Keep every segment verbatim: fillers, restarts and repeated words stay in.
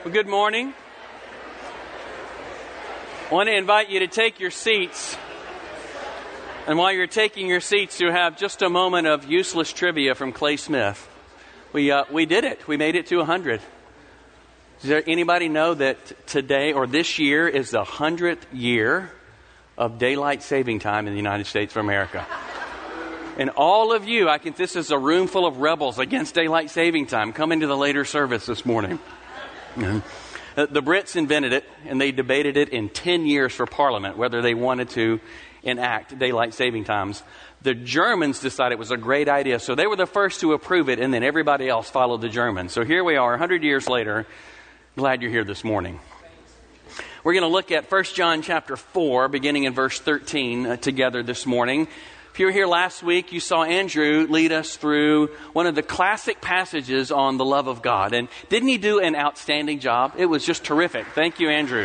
Well, good morning. I want to invite you to take your seats. And while you're taking your seats, you have just a moment of useless trivia from Clay Smith. We uh, we did it. We made it to one hundred. Does there anybody know that today or this year is the hundredth year of daylight saving time in the United States of America? And all of you, I think this is a room full of rebels against daylight saving time. Come into the later service this morning. Mm-hmm. The Brits invented it, and they debated it in ten years for Parliament, whether they wanted to enact daylight saving times. The Germans decided it was a great idea, so they were the first to approve it, and then everybody else followed the Germans. So here we are, one hundred years later. Glad you're here this morning. We're going to look at First John chapter four, beginning in verse thirteen, uh, together this morning. If you were here last week, you saw Andrew lead us through one of the classic passages on the love of God. And didn't he do an outstanding job? It was just terrific. Thank you, Andrew.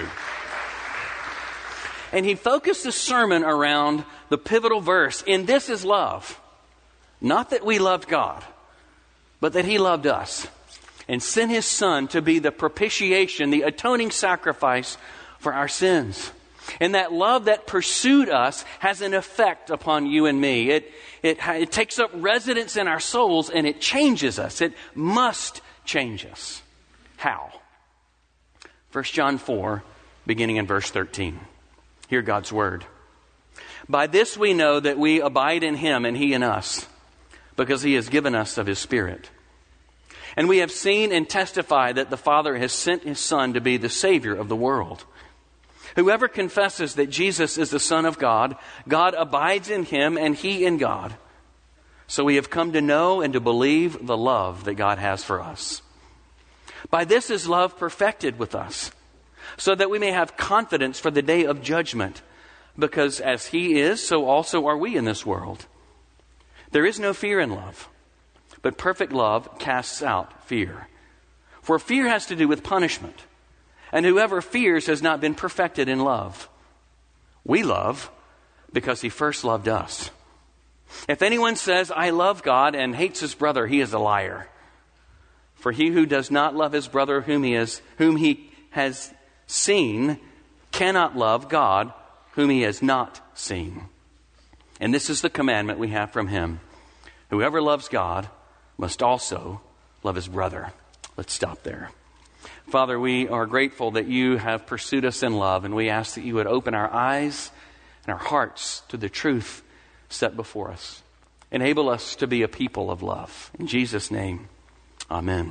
And he focused the sermon around the pivotal verse, "In this is love, not that we loved God, but that he loved us and sent his Son to be the propitiation, the atoning sacrifice for our sins." And that love that pursued us has an effect upon you and me. It, it, it takes up residence in our souls and it changes us. It must change us. How? First John four, beginning in verse thirteen. Hear God's word. "By this we know that we abide in him and he in us, because he has given us of his Spirit. And we have seen and testified that the Father has sent his Son to be the Savior of the world. Whoever confesses that Jesus is the Son of God, God abides in him and he in God. So we have come to know and to believe the love that God has for us. By this is love perfected with us, so that we may have confidence for the day of judgment, because as he is, so also are we in this world. There is no fear in love, but perfect love casts out fear. For fear has to do with punishment. And whoever fears has not been perfected in love. We love because he first loved us. If anyone says, 'I love God,' and hates his brother, he is a liar. For he who does not love his brother whom he is, whom he has seen cannot love God whom he has not seen. And this is the commandment we have from him. Whoever loves God must also love his brother." Let's stop there. Father, we are grateful that you have pursued us in love, and we ask that you would open our eyes and our hearts to the truth set before us. Enable us to be a people of love. In Jesus' name, amen.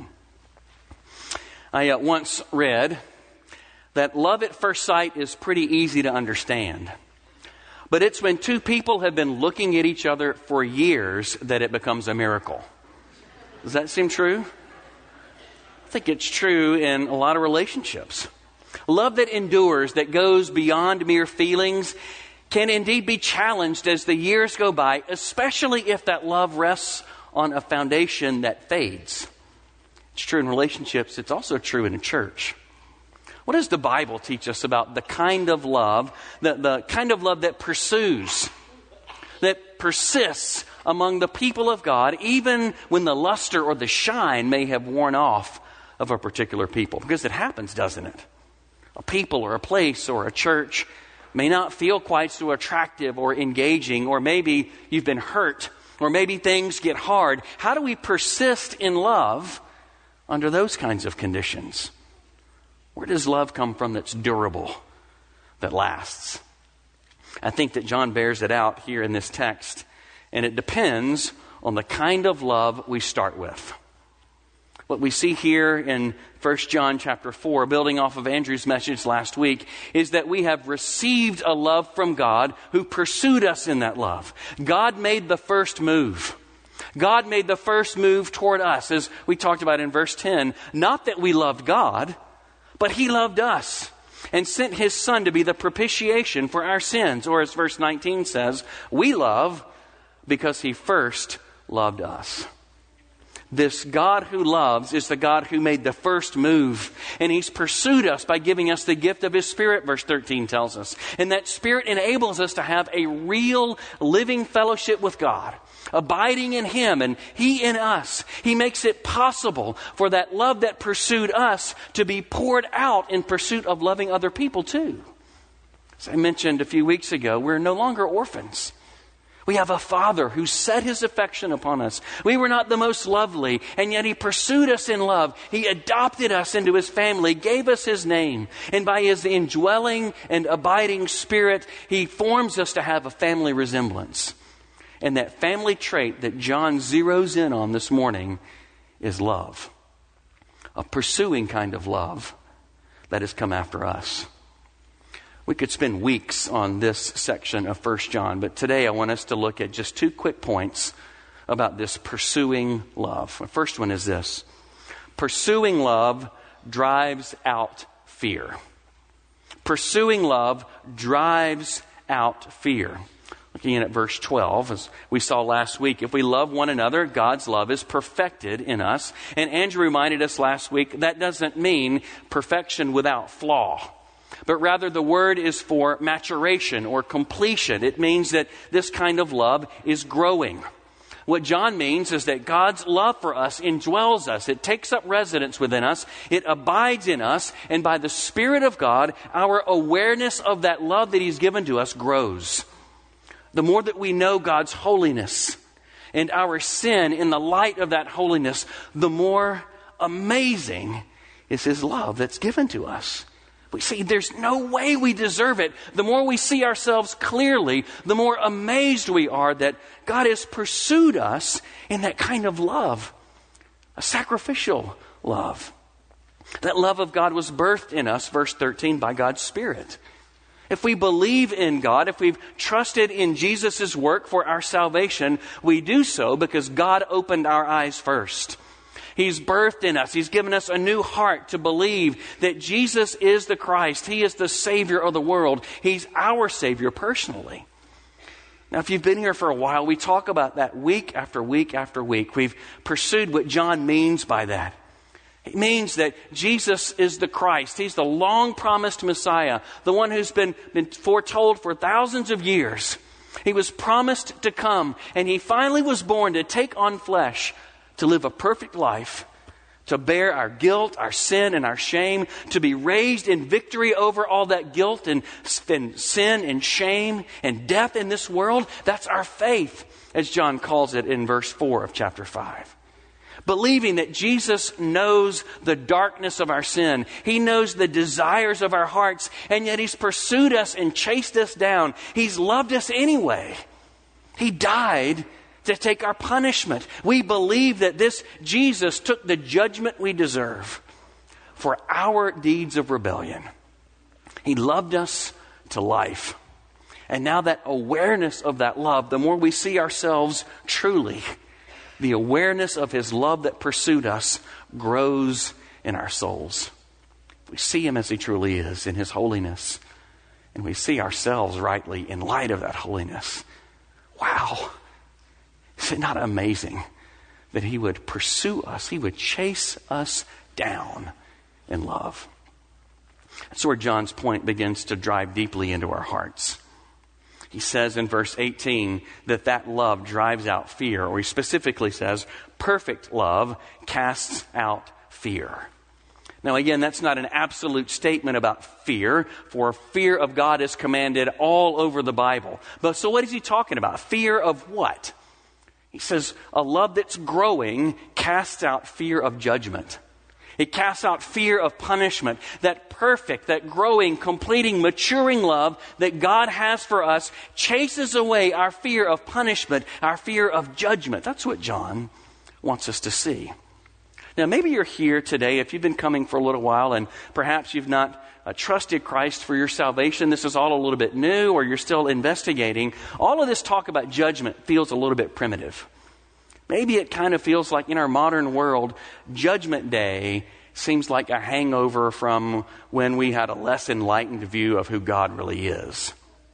I uh, once read that love at first sight is pretty easy to understand. But it's when two people have been looking at each other for years that it becomes a miracle. Does that seem true? I think it's true in a lot of relationships. Love that endures, that goes beyond mere feelings, can indeed be challenged as the years go by, especially if that love rests on a foundation that fades. It's true in relationships. It's also true in a church. What does the Bible teach us about the kind of love, the, the kind of love that pursues, that persists among the people of God, even when the luster or the shine may have worn off of a particular people? Because it happens, doesn't it? A people or a place or a church may not feel quite so attractive or engaging, or maybe you've been hurt, or maybe things get hard. How do we persist in love under those kinds of conditions? Where does love come from that's durable, that lasts? I think that John bears it out here in this text, and it depends on the kind of love we start with. What we see here in First John chapter four, building off of Andrew's message last week, is that we have received a love from God who pursued us in that love. God made the first move. God made the first move toward us, as we talked about in verse ten. Not that we loved God, but he loved us and sent his Son to be the propitiation for our sins. Or as verse nineteen says, we love because he first loved us. This God who loves is the God who made the first move. And he's pursued us by giving us the gift of his Spirit, verse thirteen tells us. And that Spirit enables us to have a real living fellowship with God. abiding in Him and He in us. He makes it possible for that love that pursued us to be poured out in pursuit of loving other people too. As I mentioned a few weeks ago, we're no longer orphans. We have a Father who set His affection upon us. We were not the most lovely, and yet He pursued us in love. He adopted us into His family, gave us His name, and by His indwelling and abiding Spirit, He forms us to have a family resemblance. And that family trait that John zeroes in on this morning is love. A pursuing kind of love that has come after us. We could spend weeks on this section of First John, but today I want us to look at just two quick points about this pursuing love. The first one is this: pursuing love drives out fear. Pursuing love drives out fear. Looking in at verse twelve, as we saw last week, if we love one another, God's love is perfected in us. And Andrew reminded us last week that doesn't mean perfection without flaw, but rather the word is for maturation or completion. It means that this kind of love is growing. What John means is that God's love for us indwells us. It takes up residence within us. It abides in us. And by the Spirit of God, our awareness of that love that He's given to us grows. The more that we know God's holiness and our sin in the light of that holiness, the more amazing is His love that's given to us. We see there's no way we deserve it. The more we see ourselves clearly, the more amazed we are that God has pursued us in that kind of love, a sacrificial love. That love of God was birthed in us, verse thirteen, by God's Spirit. If we believe in God, if we've trusted in Jesus' work for our salvation, we do so because God opened our eyes first. He's birthed in us. He's given us a new heart to believe that Jesus is the Christ. He is the Savior of the world. He's our Savior personally. Now, if you've been here for a while, we talk about that week after week after week. We've pursued what John means by that. It means that Jesus is the Christ. He's the long-promised Messiah, the one who's been, been foretold for thousands of years. He was promised to come, and He finally was born to take on flesh, to live a perfect life, to bear our guilt, our sin, and our shame, to be raised in victory over all that guilt and, and sin and shame and death in this world. That's our faith, as John calls it in verse four of chapter five. Believing that Jesus knows the darkness of our sin. He knows the desires of our hearts, and yet He's pursued us and chased us down. He's loved us anyway. He died to take our punishment. We believe that this Jesus took the judgment we deserve for our deeds of rebellion. He loved us to life. And now that awareness of that love, the more we see ourselves truly, the awareness of His love that pursued us grows in our souls. We see Him as He truly is in His holiness, and we see ourselves rightly in light of that holiness. Wow. Is it not amazing that He would pursue us? He would chase us down in love. That's where John's point begins to drive deeply into our hearts. He says in verse eighteen that that love drives out fear, or he specifically says, perfect love casts out fear. Now again, that's not an absolute statement about fear, for fear of God is commanded all over the Bible. But so what is he talking about? Fear of what? He says, a love that's growing casts out fear of judgment. It casts out fear of punishment. That perfect, that growing, completing, maturing love that God has for us chases away our fear of punishment, our fear of judgment. That's what John wants us to see. Now, maybe you're here today, if you've been coming for a little while and perhaps you've not uh, trusted Christ for your salvation. This is all a little bit new, or you're still investigating. All of this talk about judgment feels a little bit primitive. Maybe it kind of feels like in our modern world, Judgment Day seems like a hangover from when we had a less enlightened view of who God really is.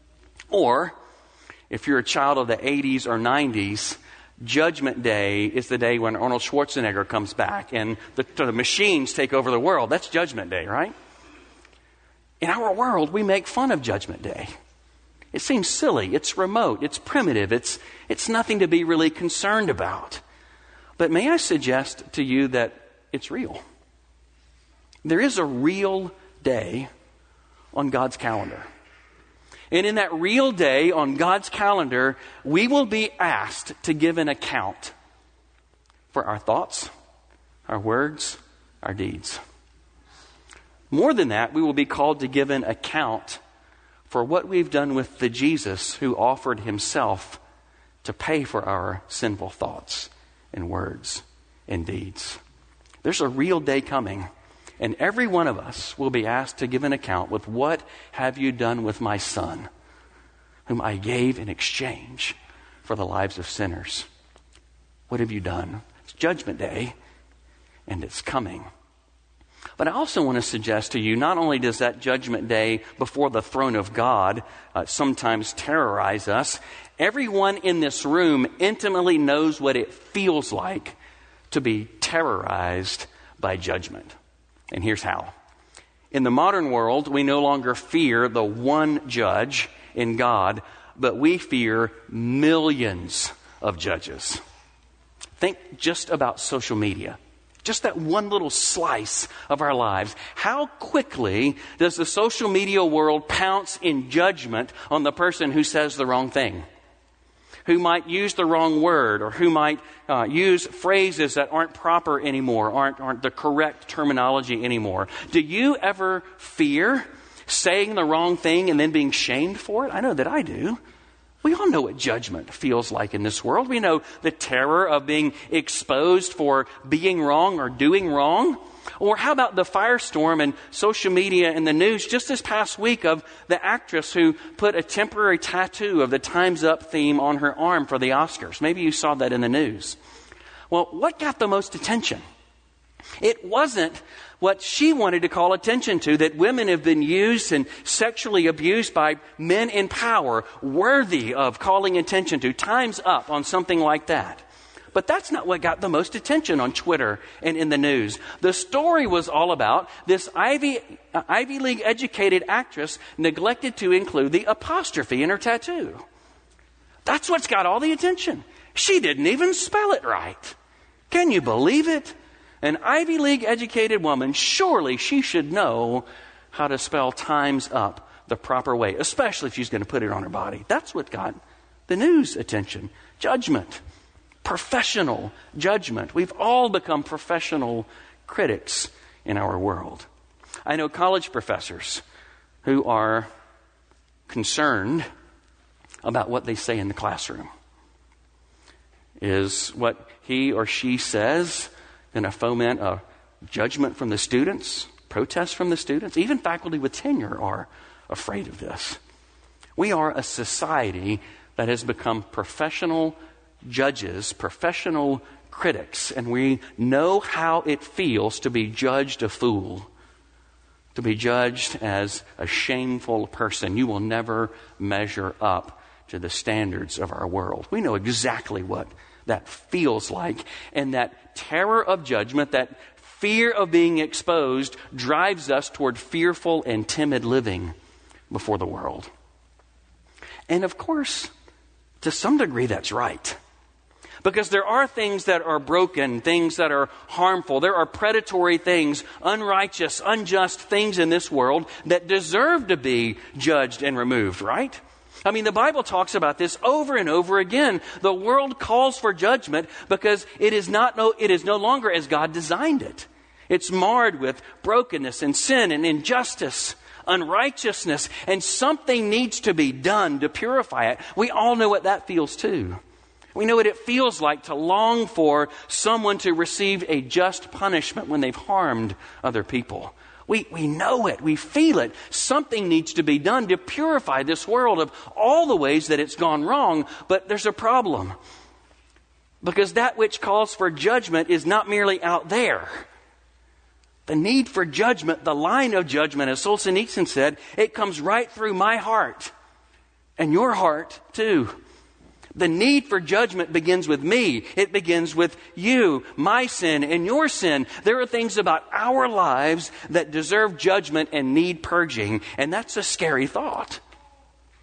Or, if you're a child of the eighties or nineties, Judgment Day is the day when Arnold Schwarzenegger comes back and the, the machines take over the world. That's Judgment Day, right? In our world, we make fun of Judgment Day. It seems silly. It's remote. It's primitive. It's, it's nothing to be really concerned about. But may I suggest to you that it's real? There is a real day on God's calendar. And in that real day on God's calendar, we will be asked to give an account for our thoughts, our words, our deeds. More than that, we will be called to give an account for what we've done with the Jesus who offered himself to pay for our sinful thoughts and words and deeds. There's a real day coming, and every one of us will be asked to give an account with what have you done with my son, whom I gave in exchange for the lives of sinners. What have you done? It's Judgment Day, and it's coming. But I also want to suggest to you, not only does that Judgment Day before the throne of God uh, sometimes terrorize us, everyone in this room intimately knows what it feels like to be terrorized by judgment. And here's how. In the modern world, we no longer fear the one judge in God, but we fear millions of judges. Think just about social media. Just that one little slice of our lives. How quickly does the social media world pounce in judgment on the person who says the wrong thing, who might use the wrong word, or who might uh, use phrases that aren't proper anymore, aren't, aren't the correct terminology anymore. Do you ever fear saying the wrong thing and then being shamed for it? I know that I do. We all know what judgment feels like in this world. We know the terror of being exposed for being wrong or doing wrong. Or how about the firestorm and social media and the news just this past week of the actress who put a temporary tattoo of the Time's Up theme on her arm for the Oscars? Maybe you saw that in the news. Well, what got the most attention? It wasn't what she wanted to call attention to, that women have been used and sexually abused by men in power, worthy of calling attention to. Time's up on something like that. But that's not what got the most attention on Twitter and in the news. The story was all about this Ivy, uh, Ivy League educated actress neglected to include the apostrophe in her tattoo. That's what's got all the attention. She didn't even spell it right. Can you believe it? An Ivy League educated woman, surely she should know how to spell time's up the proper way, especially if she's going to put it on her body. That's what got the news attention. Judgment. Professional judgment. We've all become professional critics in our world. I know college professors who are concerned about what they say in the classroom. Is what he or she says going to foment a judgment from the students, protest from the students? Even faculty with tenure are afraid of this. We are a society that has become professional judges, professional critics, and we know how it feels to be judged a fool, to be judged as a shameful person. You will never measure up to the standards of our world. We know exactly what that feels like, and that terror of judgment, that fear of being exposed, drives us toward fearful and timid living before the world. And of course, to some degree, that's right. Because there are things that are broken, things that are harmful. There are predatory things, unrighteous, unjust things in this world that deserve to be judged and removed, right? I mean, the Bible talks about this over and over again. The world calls for judgment because it is not no, it is no longer as God designed it. It's marred with brokenness and sin and injustice, unrighteousness, and something needs to be done to purify it. We all know what that feels too. We know what it feels like to long for someone to receive a just punishment when they've harmed other people. We, we know it. We feel it. Something needs to be done to purify this world of all the ways that it's gone wrong. But there's a problem. Because that which calls for judgment is not merely out there. The need for judgment, the line of judgment, as Solzhenitsyn said, it comes right through my heart. And your heart, too. The need for judgment begins with me. It begins with you, my sin and your sin. There are things about our lives that deserve judgment and need purging. And that's a scary thought.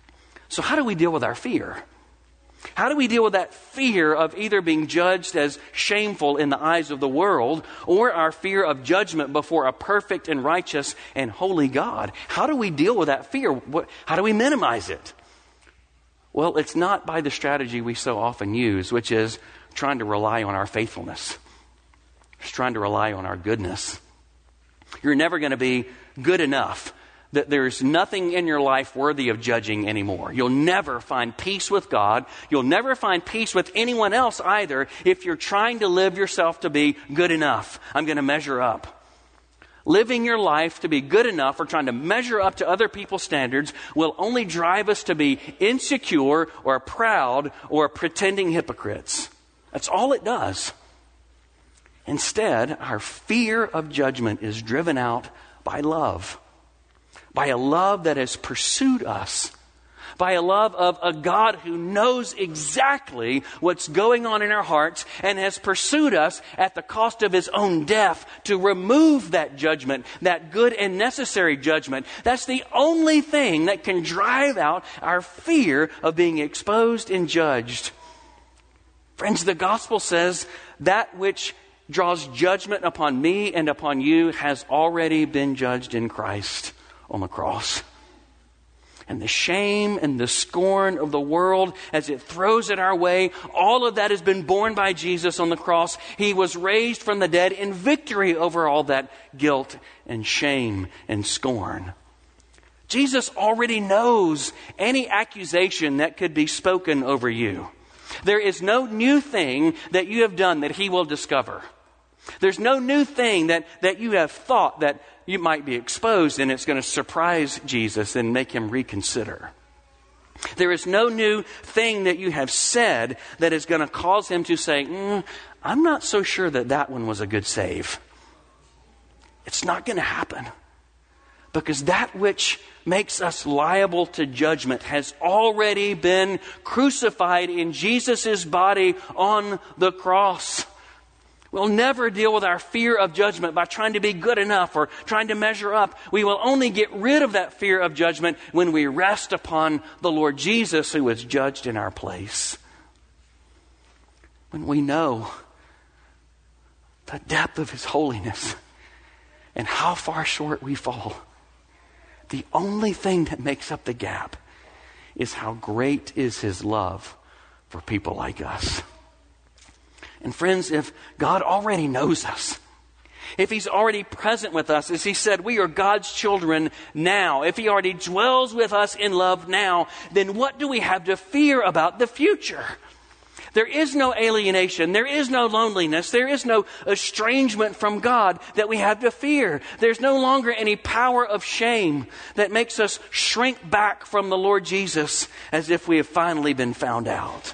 So how do we deal with our fear? How do we deal with that fear of either being judged as shameful in the eyes of the world, or our fear of judgment before a perfect and righteous and holy God? How do we deal with that fear? What, how do we minimize it? Well, it's not by the strategy we so often use, which is trying to rely on our faithfulness. Just trying to rely on our goodness. You're never going to be good enough that there's nothing in your life worthy of judging anymore. You'll never find peace with God. You'll never find peace with anyone else either if you're trying to live yourself to be good enough. I'm going to measure up. Living your life to be good enough or trying to measure up to other people's standards will only drive us to be insecure or proud or pretending hypocrites. That's all it does. Instead, our fear of judgment is driven out by love. By a love that has pursued us. By a love of a God who knows exactly what's going on in our hearts and has pursued us at the cost of his own death to remove that judgment, that good and necessary judgment. That's the only thing that can drive out our fear of being exposed and judged. Friends, the gospel says that which draws judgment upon me and upon you has already been judged in Christ on the cross. And the shame and the scorn of the world as it throws it our way, all of that has been borne by Jesus on the cross. He was raised from the dead in victory over all that guilt and shame and scorn. Jesus already knows any accusation that could be spoken over you. There is no new thing that you have done that he will discover. There's no new thing that, that you have thought that you might be exposed and it's going to surprise Jesus and make him reconsider. There is no new thing that you have said that is going to cause him to say, mm, I'm not so sure that that one was a good save. It's not going to happen. Because that which makes us liable to judgment has already been crucified in Jesus' body on the cross. We'll never deal with our fear of judgment by trying to be good enough or trying to measure up. We will only get rid of that fear of judgment when we rest upon the Lord Jesus, who was judged in our place. When we know the depth of his holiness and how far short we fall, the only thing that makes up the gap is how great is his love for people like us. And friends, if God already knows us, if he's already present with us, as he said, we are God's children now. If he already dwells with us in love now, then what do we have to fear about the future? There is no alienation. There is no loneliness. There is no estrangement from God that we have to fear. There's no longer any power of shame that makes us shrink back from the Lord Jesus as if we have finally been found out.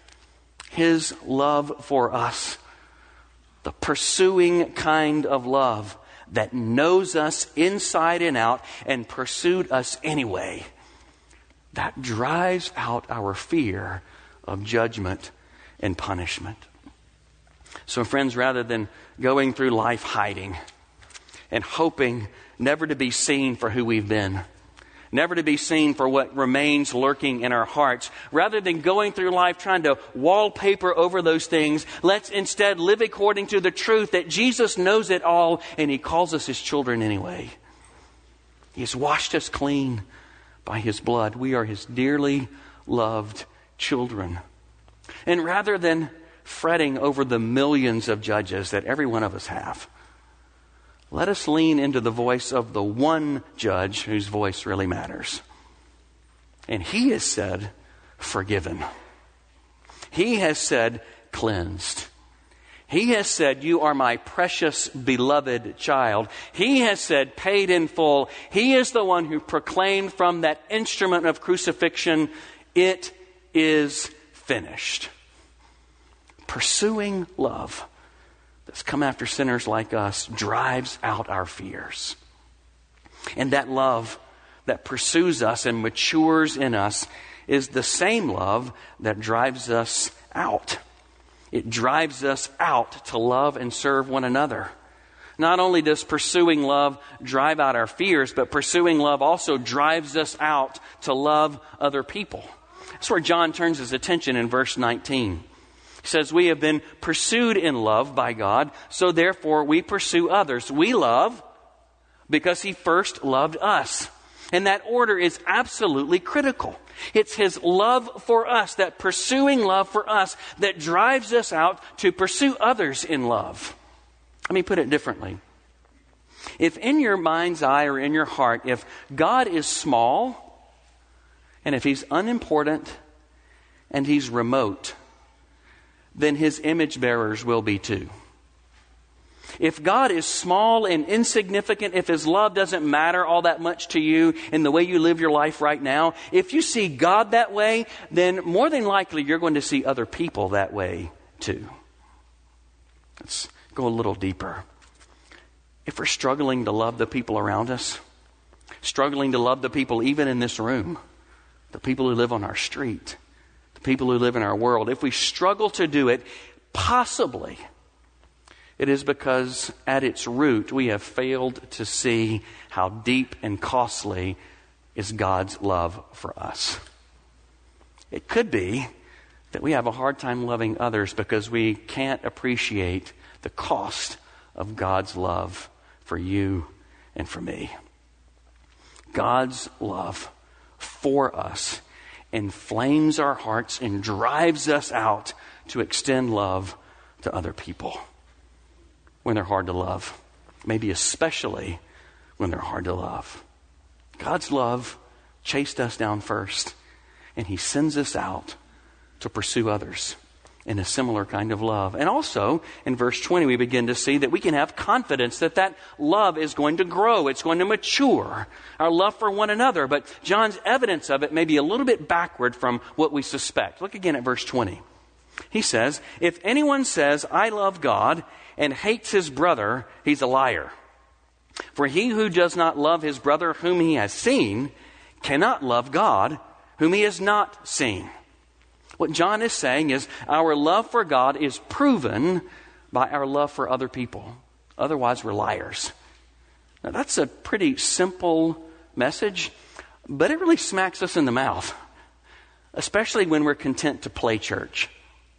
His love for us, the pursuing kind of love that knows us inside and out and pursued us anyway, that drives out our fear of judgment and punishment. So friends, rather than going through life hiding and hoping never to be seen for who we've been, never to be seen for what remains lurking in our hearts, rather than going through life trying to wallpaper over those things, let's instead live according to the truth that Jesus knows it all and he calls us his children anyway. He has washed us clean by his blood. We are his dearly loved children. And rather than fretting over the millions of judges that every one of us have, let us lean into the voice of the one judge whose voice really matters. And he has said, forgiven. He has said, cleansed. He has said, you are my precious beloved child. He has said, paid in full. He is the one who proclaimed from that instrument of crucifixion, it is finished. Pursuing love that's come after sinners like us drives out our fears. And that love that pursues us and matures in us is the same love that drives us out. It drives us out to love and serve one another. Not only does pursuing love drive out our fears, but pursuing love also drives us out to love other people. That's where John turns his attention in verse nineteen. He says, we have been pursued in love by God, so therefore we pursue others. We love because he first loved us. And that order is absolutely critical. It's his love for us, that pursuing love for us, that drives us out to pursue others in love. Let me put it differently. If in your mind's eye or in your heart, if God is small, and if he's unimportant, and he's remote, then his image bearers will be too. If God is small and insignificant, if his love doesn't matter all that much to you in the way you live your life right now, if you see God that way, then more than likely you're going to see other people that way too. Let's go a little deeper. If we're struggling to love the people around us, struggling to love the people even in this room, the people who live on our street, the people who live in our world, if we struggle to do it, possibly it is because at its root we have failed to see how deep and costly is God's love for us. It could be that we have a hard time loving others because we can't appreciate the cost of God's love for you and for me. God's love for us inflames our hearts and drives us out to extend love to other people when they're hard to love, maybe especially when they're hard to love. God's love chased us down first, and he sends us out to pursue others in a similar kind of love. And also, in verse twenty, we begin to see that we can have confidence that that love is going to grow. It's going to mature, our love for one another. But John's evidence of it may be a little bit backward from what we suspect. Look again at verse twenty. He says, if anyone says, I love God, and hates his brother, he's a liar. For he who does not love his brother whom he has seen cannot love God whom he has not seen. What John is saying is our love for God is proven by our love for other people. Otherwise, we're liars. Now, that's a pretty simple message, but it really smacks us in the mouth, especially when we're content to play church.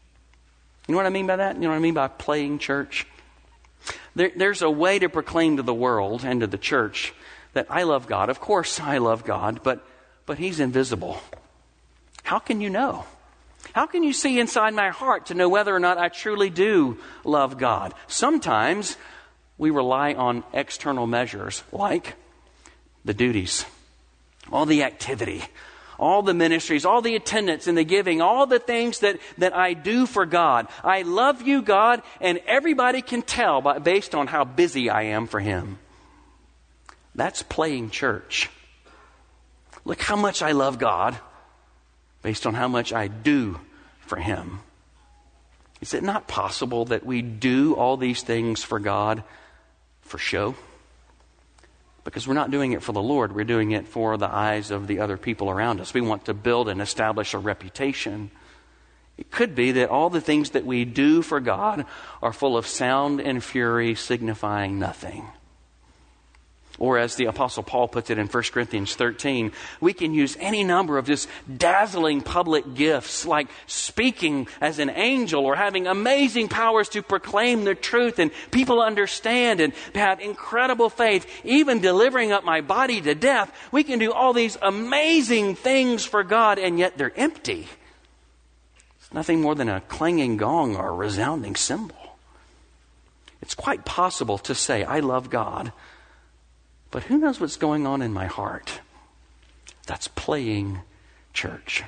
You know what I mean by that? You know what I mean by playing church? There, there's a way to proclaim to the world and to the church that I love God. Of course I love God, but but he's invisible. How can you know? How can you see inside my heart to know whether or not I truly do love God? Sometimes we rely on external measures like the duties, all the activity, all the ministries, all the attendance and the giving, all the things that, that I do for God. I love you, God, and everybody can tell by, based on how busy I am for him. That's playing church. Look how much I love God based on how much I do for him. Is it not possible that we do all these things for God for show? Because we're not doing it for the Lord. We're doing it for the eyes of the other people around us. We want to build and establish a reputation. It could be that all the things that we do for God are full of sound and fury, signifying nothing. Or as the Apostle Paul puts it in First Corinthians thirteen, we can use any number of just dazzling public gifts like speaking as an angel or having amazing powers to proclaim the truth and people understand and have incredible faith, even delivering up my body to death. We can do all these amazing things for God, and yet they're empty. It's nothing more than a clanging gong or a resounding cymbal. It's quite possible to say, I love God, but who knows what's going on in my heart? That's playing church.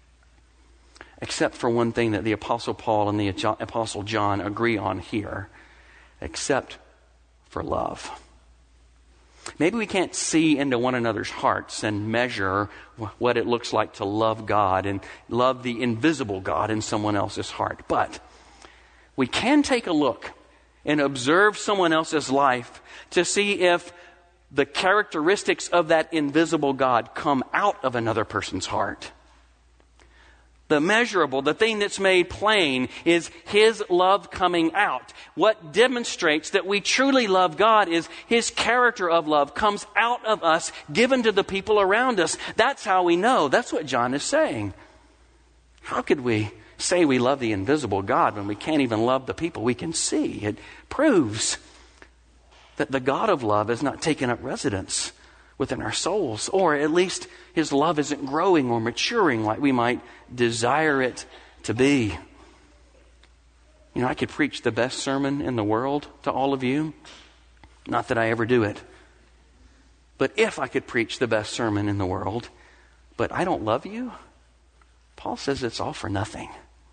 Except for one thing that the Apostle Paul and the Apostle John agree on here. Except for love. Maybe we can't see into one another's hearts and measure what it looks like to love God and love the invisible God in someone else's heart. But we can take a look and observe someone else's life to see if the characteristics of that invisible God come out of another person's heart. The measurable, the thing that's made plain, is His love coming out. What demonstrates that we truly love God is His character of love comes out of us, given to the people around us. That's how we know. That's what John is saying. How could we say we love the invisible God when we can't even love the people we can see? It proves that the God of love has not taken up residence within our souls, or at least His love isn't growing or maturing like we might desire it to be. You know, I could preach the best sermon in the world to all of you. Not that I ever do it. But if I could preach the best sermon in the world, but I don't love you, Paul says it's all for nothing.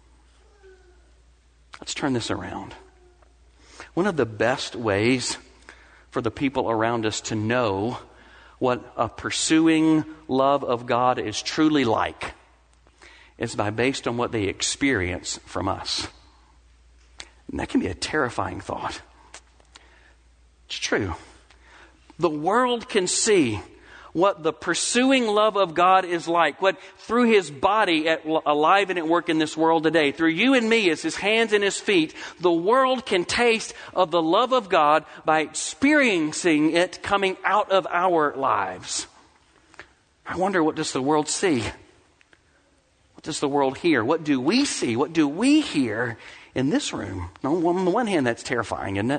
Let's turn this around. One of the best ways for the people around us to know what a pursuing love of God is truly like is by based on what they experience from us. And that can be a terrifying thought. It's true. The world can see what the pursuing love of God is like, what through His body at, alive and at work in this world today, through you and me as His hands and His feet, the world can taste of the love of God by experiencing it coming out of our lives. I wonder, what does the world see? What does the world hear? What do we see? What do we hear in this room? On the one hand, that's terrifying, isn't it?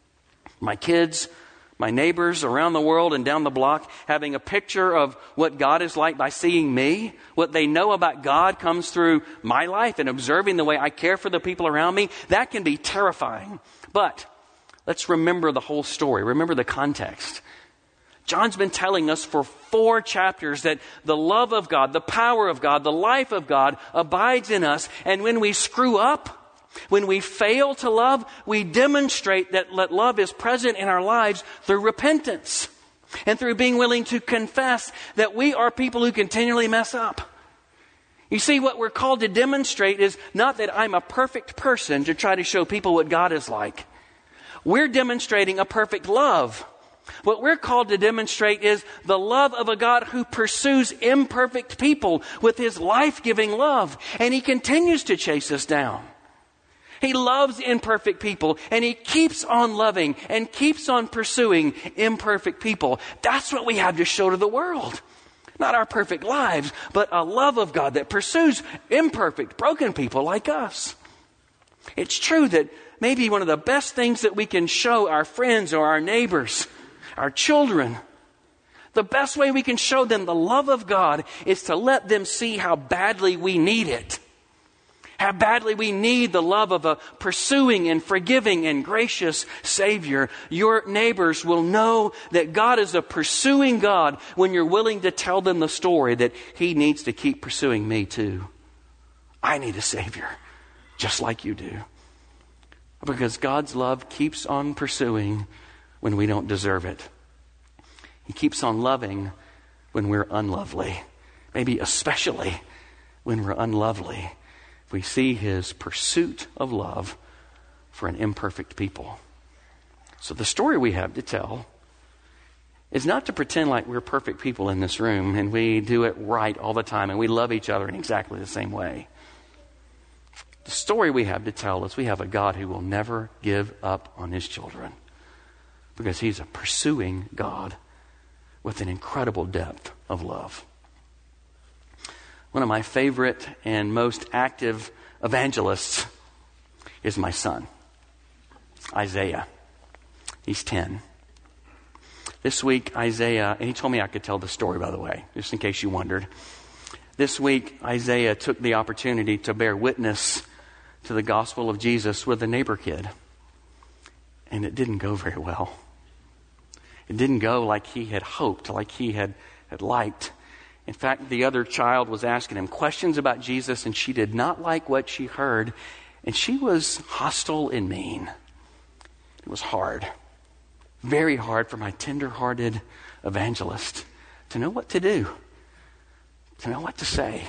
My kids, my neighbors around the world and down the block having a picture of what God is like by seeing me. What they know about God comes through my life and observing the way I care for the people around me. That can be terrifying. But let's remember the whole story. Remember the context. John's been telling us for four chapters that the love of God, the power of God, the life of God abides in us. And when we screw up, when we fail to love, we demonstrate that love is present in our lives through repentance and through being willing to confess that we are people who continually mess up. You see, what we're called to demonstrate is not that I'm a perfect person to try to show people what God is like. We're demonstrating a perfect love. What we're called to demonstrate is the love of a God who pursues imperfect people with His life-giving love. And He continues to chase us down. He loves imperfect people, and He keeps on loving and keeps on pursuing imperfect people. That's what we have to show to the world. Not our perfect lives, but a love of God that pursues imperfect, broken people like us. It's true that maybe one of the best things that we can show our friends or our neighbors, our children, the best way we can show them the love of God is to let them see how badly we need it. How badly we need the love of a pursuing and forgiving and gracious Savior. Your neighbors will know that God is a pursuing God when you're willing to tell them the story that He needs to keep pursuing me too. I need a Savior, just like you do. Because God's love keeps on pursuing when we don't deserve it. He keeps on loving when we're unlovely. Maybe especially when we're unlovely. We see His pursuit of love for an imperfect people. So the story we have to tell is not to pretend like we're perfect people in this room and we do it right all the time and we love each other in exactly the same way. The story we have to tell is we have a God who will never give up on His children because He's a pursuing God with an incredible depth of love. One of my favorite and most active evangelists is my son, Isaiah. He's ten. This week, Isaiah, and he told me I could tell the story, by the way, just in case you wondered. This week, Isaiah took the opportunity to bear witness to the gospel of Jesus with a neighbor kid. And it didn't go very well. It didn't go like he had hoped, like he had, had liked. In fact, the other child was asking him questions about Jesus, and she did not like what she heard, and she was hostile and mean. It was hard, very hard for my tender-hearted evangelist to know what to do, to know what to say.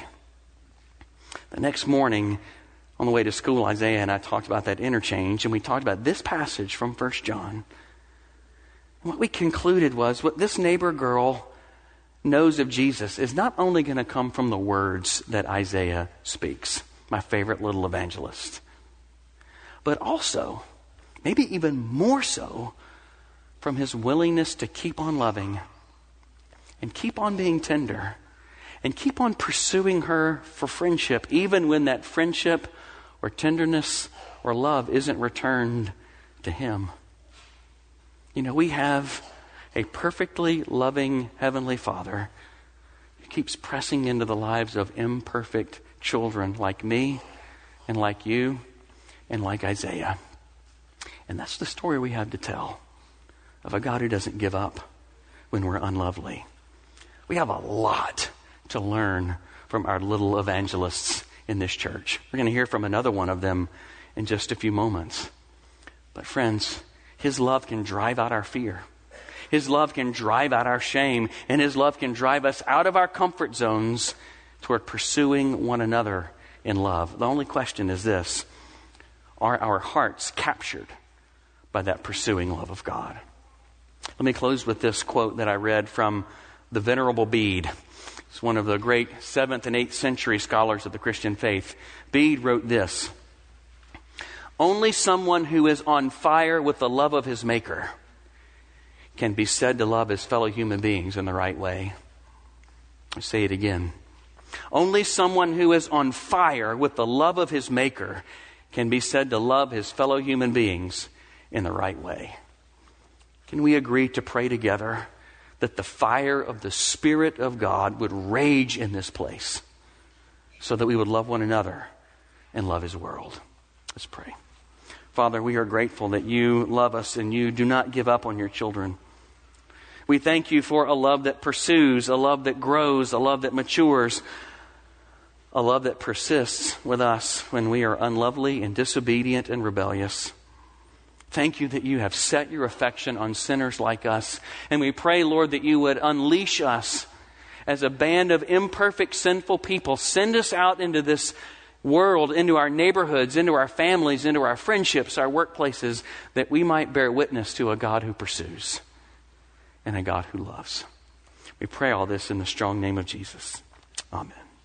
The next morning, on the way to school, Isaiah and I talked about that interchange, and we talked about this passage from First John. And what we concluded was what this neighbor girl knows of Jesus is not only going to come from the words that Isaiah speaks, my favorite little evangelist, but also, maybe even more so, from his willingness to keep on loving and keep on being tender and keep on pursuing her for friendship, even when that friendship or tenderness or love isn't returned to him. You know, we have a perfectly loving Heavenly Father who keeps pressing into the lives of imperfect children like me and like you and like Isaiah. And that's the story we have to tell of a God who doesn't give up when we're unlovely. We have a lot to learn from our little evangelists in this church. We're going to hear from another one of them in just a few moments. But friends, his love can drive out our fear. His love can drive out our shame. And his love can drive us out of our comfort zones toward pursuing one another in love. The only question is this: are our hearts captured by that pursuing love of God? Let me close with this quote that I read from the Venerable Bede. It's one of the great seventh and eighth century scholars of the Christian faith. Bede wrote this: "Only someone who is on fire with the love of his Maker can be said to love his fellow human beings in the right way." I'll say it again. Only someone who is on fire with the love of his Maker can be said to love his fellow human beings in the right way. Can we agree to pray together that the fire of the Spirit of God would rage in this place so that we would love one another and love his world? Let's pray. Father, we are grateful that you love us and you do not give up on your children. We thank you for a love that pursues, a love that grows, a love that matures, a love that persists with us when we are unlovely and disobedient and rebellious. Thank you that you have set your affection on sinners like us. And we pray, Lord, that you would unleash us as a band of imperfect, sinful people. Send us out into this world, into our neighborhoods, into our families, into our friendships, our workplaces, that we might bear witness to a God who pursues and a God who loves. We pray all this in the strong name of Jesus. Amen.